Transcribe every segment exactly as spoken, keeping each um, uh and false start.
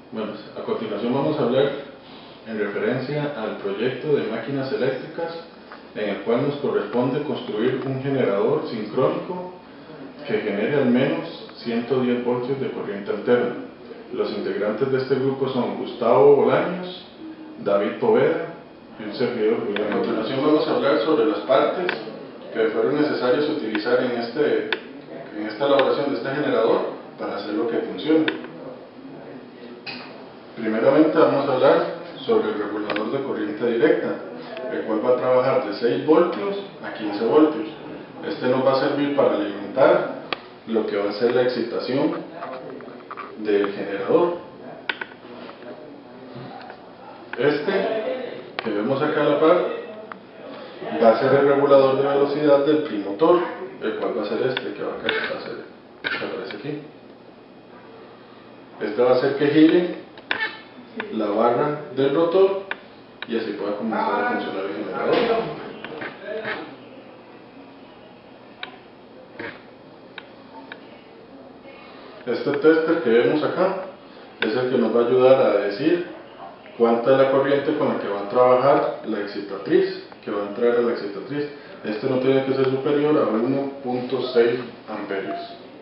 Bueno, a continuación vamos a hablar en referencia al proyecto de máquinas eléctricas en el cual nos corresponde construir un generador sincrónico que genere al menos ciento diez voltios de corriente alterna. Los integrantes de este grupo son Gustavo Bolaños, David Poveda y un servidor. A continuación vamos a hablar sobre las partes que fueron necesarias utilizar en, este, en esta elaboración de este generador para hacer lo que funcione. Primeramente vamos a hablar sobre el regulador de corriente directa, el cual va a trabajar de seis voltios a quince voltios. Este nos va a servir para alimentar lo que va a ser la excitación del generador. Este, que vemos acá a la par, va a ser el regulador de velocidad del trimotor, el cual va a ser este, que va acá, va a ser, que aparece aquí. Este va a hacer que gire la barra del rotor y así pueda comenzar a funcionar el generador. Este tester que vemos acá es el que nos va a ayudar a decir cuánta es la corriente con la que va a trabajar la excitatriz, que va a entrar a la excitatriz. Este no tiene que ser superior a uno punto seis amperios.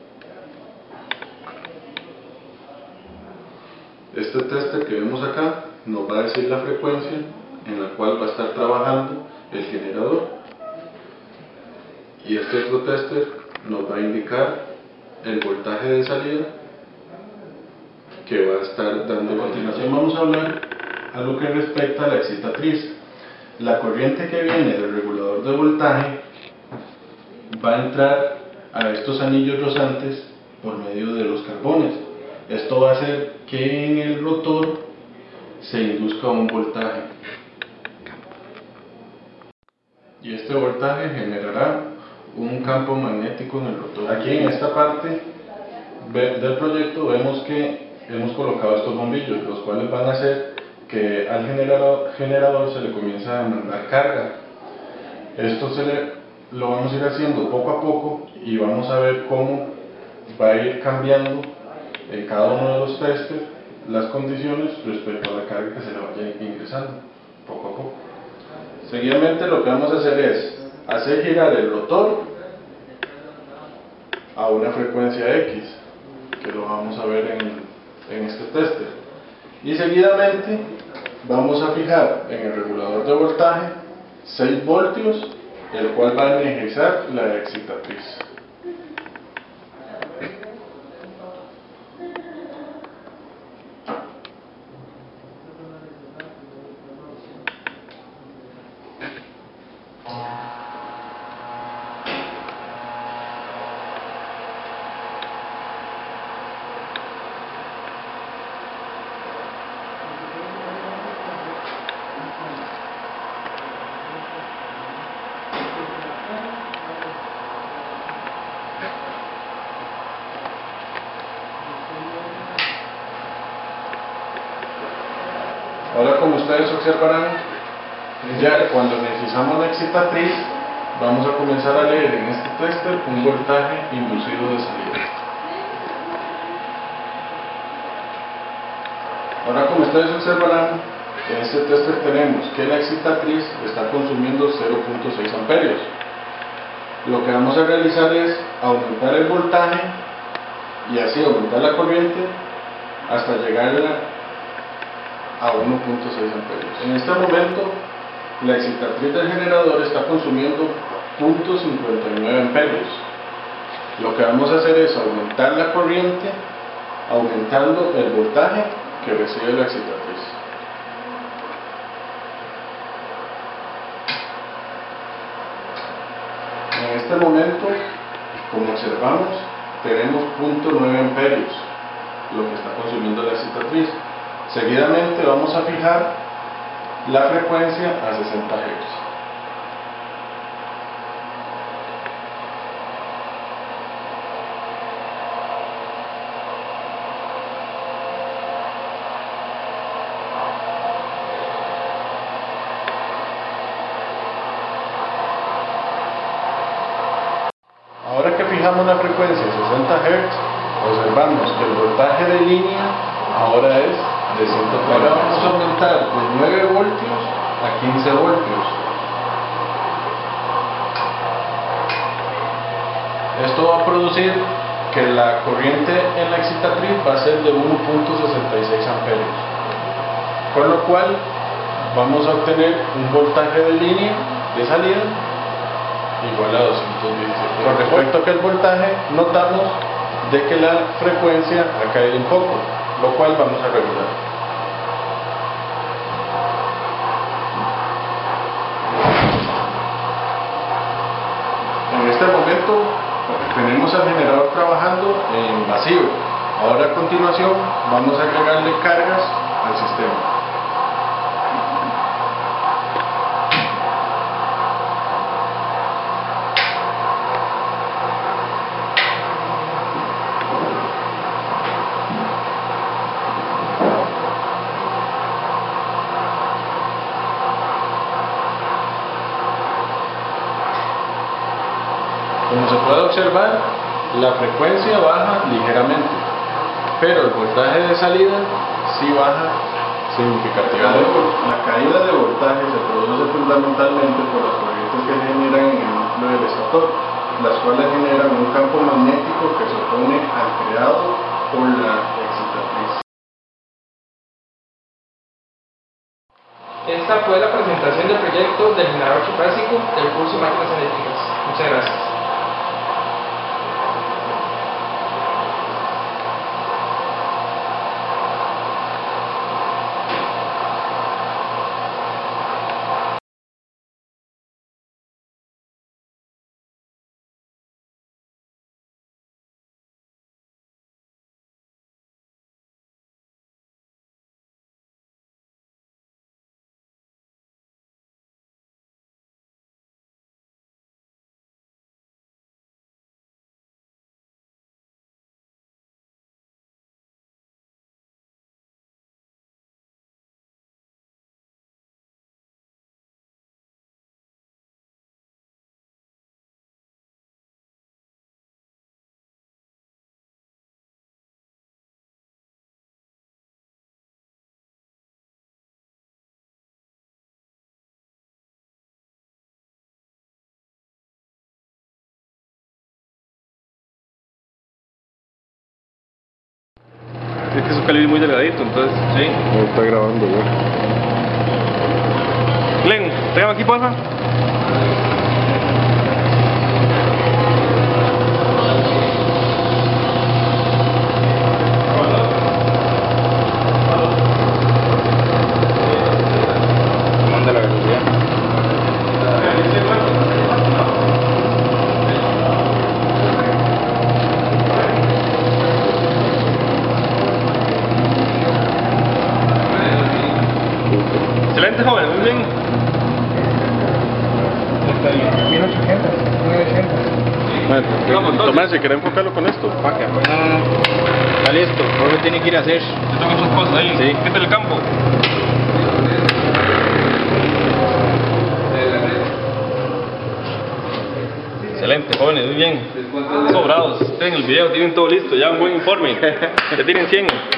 Este tester que vemos acá nos va a decir la frecuencia en la cual va a estar trabajando el generador, y este otro tester nos va a indicar el voltaje de salida que va a estar dando. A continuación vamos a hablar a lo que respecta a la excitatriz. La corriente que viene del regulador de voltaje va a entrar a estos anillos rozantes por medio de los carbones. Esto va a hacer que en el rotor se induzca un voltaje, y este voltaje generará un campo magnético en el rotor. Aquí en esta parte del proyecto vemos que hemos colocado estos bombillos, los cuales van a hacer que al generador, generador se le comience a mandar carga. Esto se le, lo vamos a ir haciendo poco a poco y vamos a ver cómo va a ir cambiando en cada uno de los testers las condiciones respecto a la carga que se le vaya ingresando poco a poco. Seguidamente lo que vamos a hacer es hacer girar el rotor a una frecuencia X, que lo vamos a ver en, en este tester, y seguidamente vamos a fijar en el regulador de voltaje seis voltios, el cual va a energizar la excitatriz. Ahora, como ustedes observarán, ya cuando necesitamos la excitatriz, vamos a comenzar a leer en este tester un voltaje inducido de salida. Ahora, como ustedes observarán, en este tester tenemos que la excitatriz está consumiendo cero punto seis amperios. Lo que vamos a realizar es aumentar el voltaje y así aumentar la corriente hasta llegar a uno punto seis amperios. En este momento la excitatriz del generador está consumiendo cero punto cincuenta y nueve amperios. Lo que vamos a hacer es aumentar la corriente aumentando el voltaje que recibe la excitatriz. En este momento, como observamos, tenemos cero punto nueve amperios, lo que está consumiendo la excitatriz. Seguidamente vamos a fijar la frecuencia a sesenta hercios. Ahora que fijamos la frecuencia a sesenta hercios, observamos que el voltaje de línea ahora es de ciento cuarenta. Ahora vamos a aumentar de nueve voltios a quince voltios. Esto va a producir que la corriente en la excitatriz va a ser de uno punto sesenta y seis amperios, con lo cual vamos a obtener un voltaje de línea de salida igual a doscientos diecisiete. Con respecto a que el voltaje, notamos de que la frecuencia ha caído un poco, lo cual vamos a regular. En este momento tenemos al generador trabajando en vacío. Ahora a continuación vamos a agregarle cargas al sistema. Como se puede observar, la frecuencia baja ligeramente, pero el voltaje de salida sí baja significativamente. La caída de voltaje se produce fundamentalmente por las corrientes que se generan en el núcleo del estator, las cuales generan un campo magnético que se opone al creado por la excitatriz. Esta fue la presentación del proyecto del generador trifásico del curso de máquinas eléctricas. Muchas gracias. Es que es un calibre muy delgadito, entonces, sí. No está grabando ya. Glenn, tráigame aquí, porfa. Manda la velocidad. Excelente, joven, muy bien. mil ochocientos, mil ochocientos. Bueno, Tomás, si querés enfocarlo con esto. No, no, no. Está listo. Ahora lo tiene que ir a hacer. Yo tengo muchas cosas ahí. Sí. ¿Qué tal el campo? Excelente, jóvenes, muy bien. Sobrados. Ustedes en el video tienen todo listo, ya un buen informe. Ya tienen cien.